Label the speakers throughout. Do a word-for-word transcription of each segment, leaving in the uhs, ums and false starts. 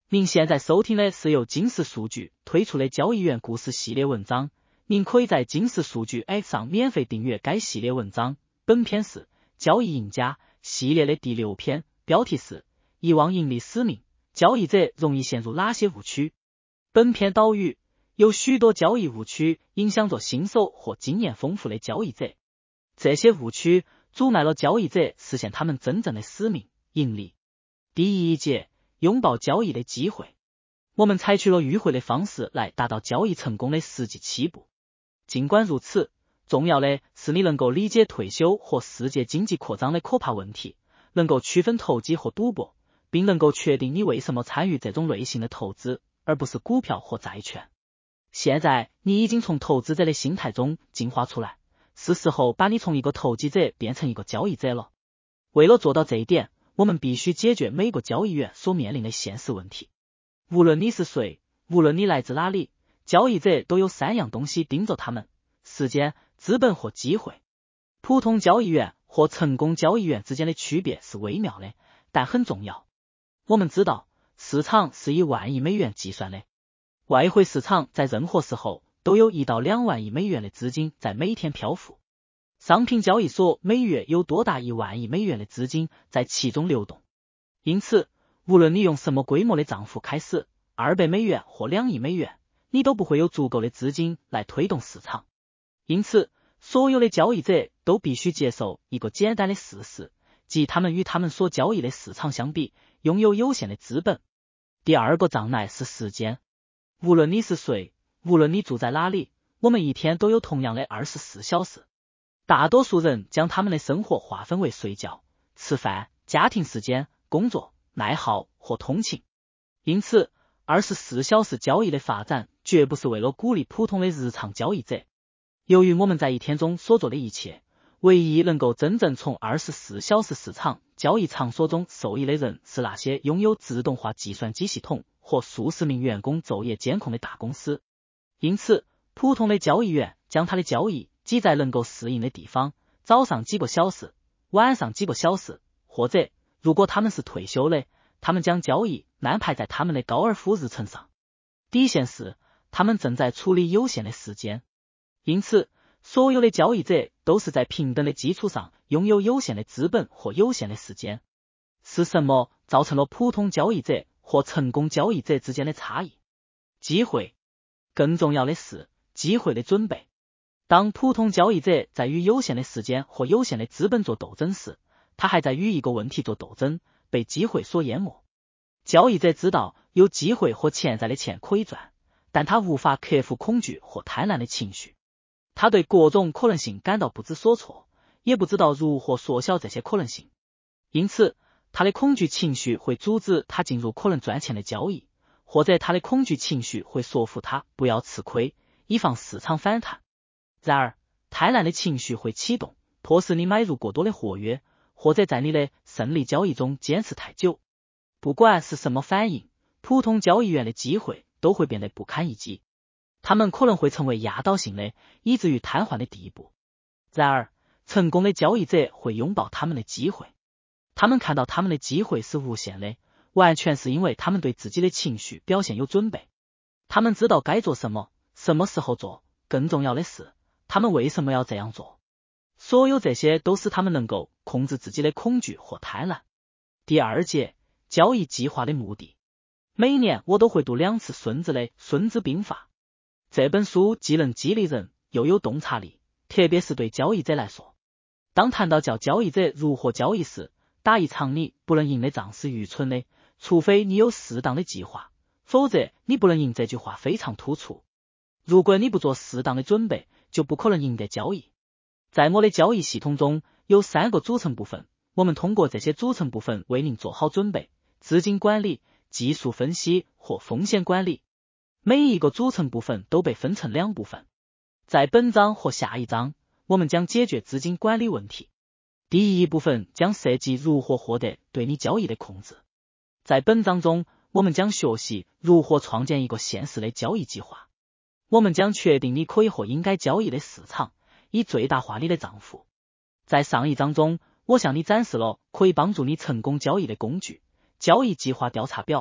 Speaker 1: 您现在收听的是由金石数据推出的交易员故事系列文章，您可以在金石数据 App 上免费订阅该系列文章。本篇是交易赢家系列的第六篇，标题是遗忘盈利使命，交易者容易陷入哪些误区？本篇导语：有许多交易误区影响着新手或经验丰富的交易者，这些误区阻碍了交易者实现他们真正的使命——盈利。第一节，拥抱交易的机会。我们采取了迂回的方式来达到交易成功的实际起步。尽管如此，重要的是你能够理解退休或世界经济扩张的可怕问题，能够区分投机和赌博，并能够确定你为什么参与这种类型的投资，而不是股票或债券。现在你已经从投资者的心态中进化出来，是时候把你从一个投机者变成一个交易者了。为了做到这一点，我们必须解决每个交易员所面临的现实问题。无论你是谁，无论你来自哪里，交易者都有三样东西盯着他们：时间、资本或机会。普通交易员和成功交易员之间的区别是微妙的，但很重要。我们知道，市场是以万亿美元计算的，外汇市场在任何时候都有一到两万亿美元的资金在每天漂浮。商品交易所每月有多达一万亿美元的资金在其中流动，因此，无论你用什么规模的账户开始，二百美元或两亿美元，你都不会有足够的资金来推动市场。因此，所有的交易者都必须接受一个简单的事实，即他们与他们所交易的市场相比，拥有有限的资本。第二个障碍是时间。无论你是谁，无论你住在哪里，我们一天都有同样的二十四小时。大多数人将他们的生活划分为睡觉、吃饭、家庭时间、工作、爱好或通勤。因此，二十四小时交易的发展绝不是为了鼓励普通的日常交易者。由于我们在一天中所做的一切，唯一能够真正从二十四小时市场交易场所中受益的人是那些拥有自动化计算机系统或数十名员工昼夜监控的大公司。因此，普通的交易员将他的交易挤在能够适应的地方，早上几个小时，晚上几个小时，或者如果他们是退休的，他们将交易安排在他们的高尔夫日程上。底线是他们正在处理有限的时间。因此，所有的交易者都是在平等的基础上拥有有限的资本或有限的时间。是什么造成了普通交易者和成功交易者之间的差异？机会。更重要的是机会的准备。当普通交易者在与有限的时间和有限的资本做斗争时，他还在与一个问题做斗争，被机会所淹没。交易者知道有机会和潜在的钱可以赚，但他无法克服恐惧或贪婪的情绪。他对各种可能性感到不知所措，也不知道如何缩小这些可能性。因此，他的恐惧情绪会阻止他进入可能赚钱的交易，或者他的恐惧情绪会说服他不要吃亏，以防市场反弹。然而，贪婪的情绪会启动，迫使你买入过多的合约，或者在你的胜利交易中坚持太久。不管是什么反应，普通交易员的机会都会变得不堪一击。他们可能会成为压倒性的，以至于瘫痪的地步。然而，成功的交易者会拥抱他们的机会。他们看到他们的机会是无限的，完全是因为他们对自己的情绪表现有准备。他们知道该做什么，什么时候做，更重要的是，他们为什么要这样做。所有这些都使他们能够控制自己的恐惧或贪婪。第二节，交易计划的目的。每年我都会读两次孙子的《孙子兵法》。这本书既能激励人，又有洞察力，特别是对交易者来说。当谈到教交易者如何交易时，打一场你不能赢的仗是愚蠢的，除非你有适当的计划，否则你不能赢。这句话非常突出。如果你不做适当的准备，就不可能赢得交易。在我的交易系统中有三个组成部分，我们通过这些组成部分为您做好准备：资金管理、技术分析或风险管理。每一个组成部分都被分成两部分。在本章或下一章，我们将解决资金管理问题。第一部分将涉及如何获得对你交易的控制。在本章中，我们将学习如何创建一个现实的交易计划。我们将确定你可以或应该交易的市场，以最大化你的账户。在上一章中，我向你展示了可以帮助你成功交易的工具：交易计划调查表、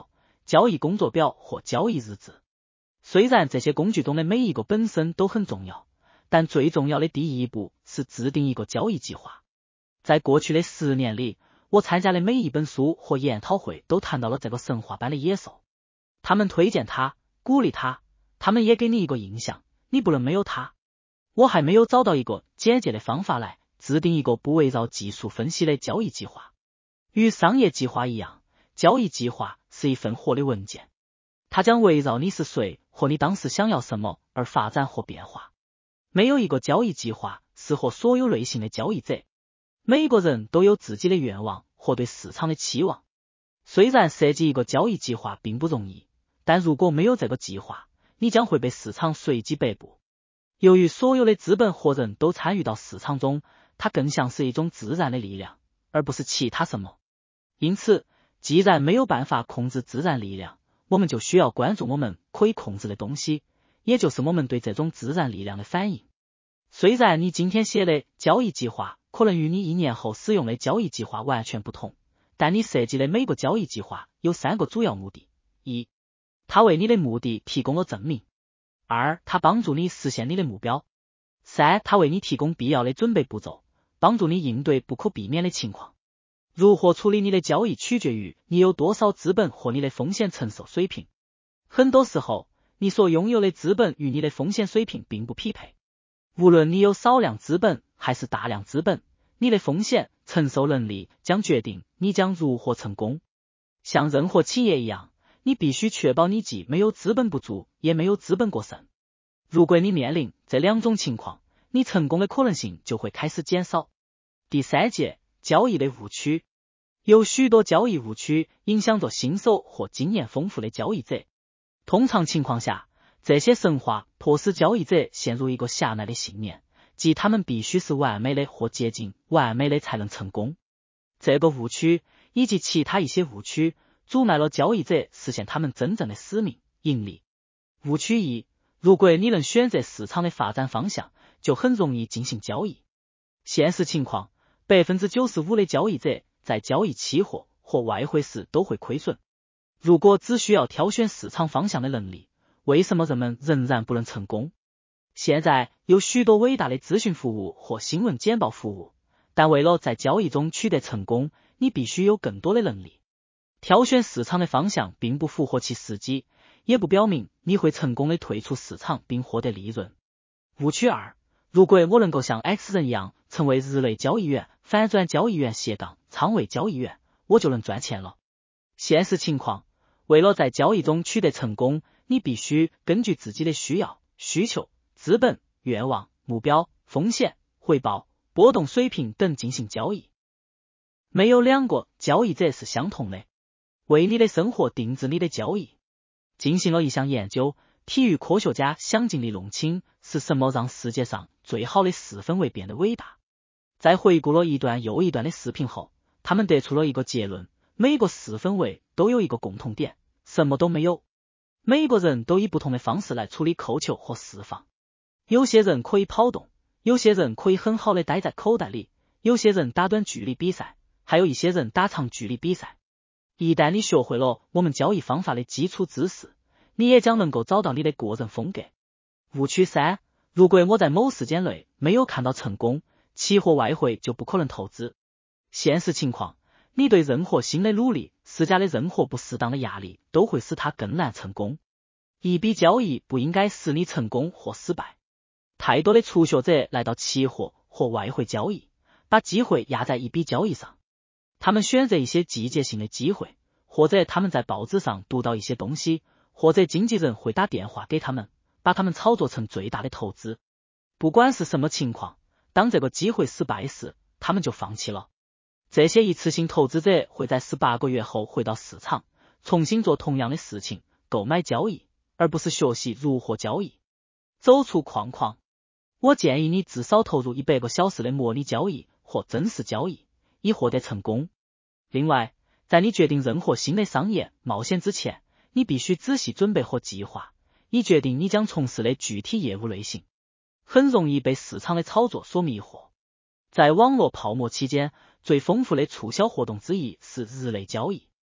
Speaker 1: 交易工作表或交易日志。虽然这些工具中的每一个本身都很重要，但最重要的第一步是制定一个交易计划。在过去的十年里，我参加的每一本书或研讨会都谈到了这个神话般的野兽。他们推荐它，鼓励它，他们也给你一个印象，你不能没有它。我还没有找到一个简洁的方法来制定一个不围绕技术分析的交易计划。与商业计划一样，交易计划是一份活的文件，它将围绕你是谁或你当时想要什么而发展或变化。没有一个交易计划适合所有类型的交易者，每个人都有自己的愿望或对市场的期望。虽然设计一个交易计划并不容易，但如果没有这个计划，你将会被市场随机摆布。由于所有的资本和人都参与到市场中，它更像是一种自然的力量，而不是其他什么。因此，既然没有办法控制自然力量，我们就需要关注我们可以控制的东西，也就是我们对这种自然力量的反应。虽然你今天写的交易计划可能与你一年后使用的交易计划完全不同，但你设计的每个交易计划有三个主要目的：一、它为你的目的提供了证明；二、它帮助你实现你的目标；三、它为你提供必要的准备步骤，帮助你应对不可避免的情况。如何处理你的交易取决于你有多少资本和你的风险承受水平。很多时候，你所拥有的资本与你的风险水平并不匹配。无论你有少量资本还是大量资本，你的风险承受能力将决定你将如何成功。像任何企业一样，你必须确保你既没有资本不足，也没有资本过剩。如果你面临这两种情况，你成功的可能性就会开始减少。第三节，交易的误区。有许多交易误区影响着新手或经验丰富的交易者。通常情况下，这些神话迫使交易者陷入一个狭隘的信念，即他们必须是完美的或接近完美的才能成功。这个误区以及其他一些误区阻碍了交易者实现他们真正的使命——盈利。误区一：如果你能选择市场的发展方向，就很容易进行交易。现实情况， 百分之九十五 的交易者在交易期货或外汇时都会亏损。如果只需要挑选市场方向的能力，为什么人们仍然不能成功？现在有许多伟大的咨询服务或新闻简报服务，但为了在交易中取得成功，你必须有更多的能力。挑选市场的方向并不符合其时机，也不表明你会成功的退出市场并获得利润。误区二：如果我能够像 X 人一样成为日内交易员、反转交易员斜杠仓位交易员，我就能赚钱了。现实情况，为了在交易中取得成功，你必须根据自己的需要、需求、资本、愿望、目标、风险、回报、波动水平等进行交易。没有两个交易者是相同的。为你的生活定制你的交易。进行了一项研究，体育科学家想尽力弄清是什么让世界上最好的四分卫变得伟大。在回顾了一段又一段的视频后，他们得出了一个结论：每个四分卫都有一个共同点，什么都没有。每个人都以不同的方式来处理扣球或释放。有些人可以跑动，有些人可以很好的待在口袋里，有些人打短距离比赛，还有一些人打长距离比赛。一旦你学会了我们交易方法的基础知识，你也将能够找到你的个人风格。误区三：如果我在某时间内没有看到成功，期货外汇就不可能投资。现实情况，你对任何新的努力施加的任何不适当的压力都会使它更难成功。一笔交易不应该使你成功或失败。太多的初学者来到期货或外汇交易，把机会压在一笔交易上。他们选择一些季节性的机会，或者他们在报纸上读到一些东西，或者经纪人会打电话给他们，把他们炒作成最大的投资。不管是什么情况，当这个机会失败时，他们就放弃了。这些一次性投资者会在十八个月后回到市场，重新做同样的事情，购买交易，而不是学习如何交易。走出框框。我建议你至少投入一百个小时的模拟交易或真实交易，以获得成功。另外，在你决定任何新的商业冒险之前，你必须仔细准备和计划，以决定你将从事的具体业务类型。很容易被市场的炒作所迷惑。在网络泡沫期间，最丰富的促销活动之一是日内交易。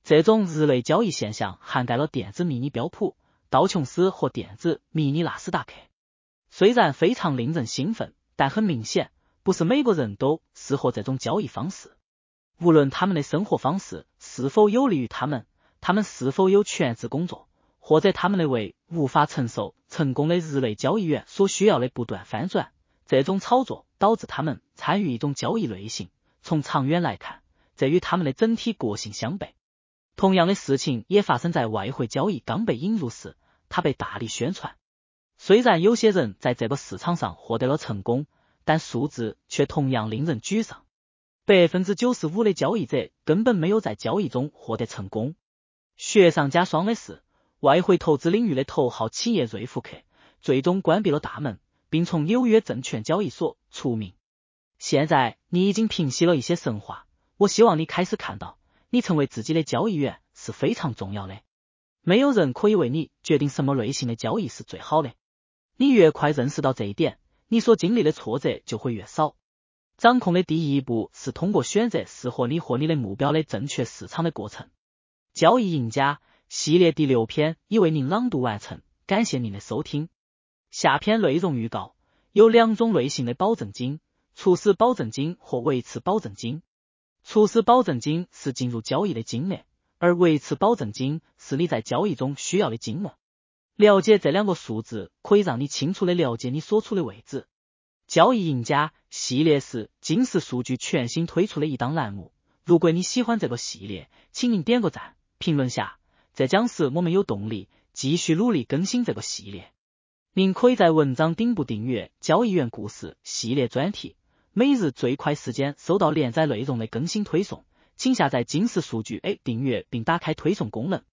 Speaker 1: 这种日内交易现象涵盖了电子迷你标普、道琼斯和电子迷你纳斯达克。虽然非常令人兴奋，但很明显，不是每个人都适合这种交易方式。无论他们的生活方式是否有利于他们，他们是否有全职工作，或者他们的为无法承受成功的日内交易员所需要的不断翻转，这种操作导致他们参与一种交易类型。从长远来看，这与他们的整体个性相悖。同样的事情也发生在外汇交易刚被引入时，它被大力宣传。虽然有些人在这个市场上获得了成功，但数字却同样令人沮丧。百分之九十五的交易者根本没有在交易中获得成功。雪上加霜的是，外汇投资领域的头号企业瑞福克最终关闭了大门，并从纽约证券交易所除名。现在你已经平息了一些神话，我希望你开始看到，你成为自己的交易员是非常重要的。没有人可以为你决定什么类型的交易是最好的。你越快认识到这一点，你所经历的挫折就会越少。掌控的第一步是通过选择适合你和你的目标的正确市场的过程。交易赢家系列第六篇已为您朗读完成，感谢您的收听。下篇内容预告：有两种类型的保证金，初始保证金和维持保证金。初始保证金是进入交易的金额，而维持保证金是你在交易中需要的金额。了解这两个数字可以让你清楚地了解你所处的位置。交易赢家系列是金石数据全新推出的一档栏目，如果你喜欢这个系列，请您点个赞，评论下，这将使我们有动力继续努力更新这个系列。您可以在文章顶部订阅交易员故事系列专题，每日最快时间收到连载内容的更新推送，请下载金石数据 A 订阅并打开推送功能，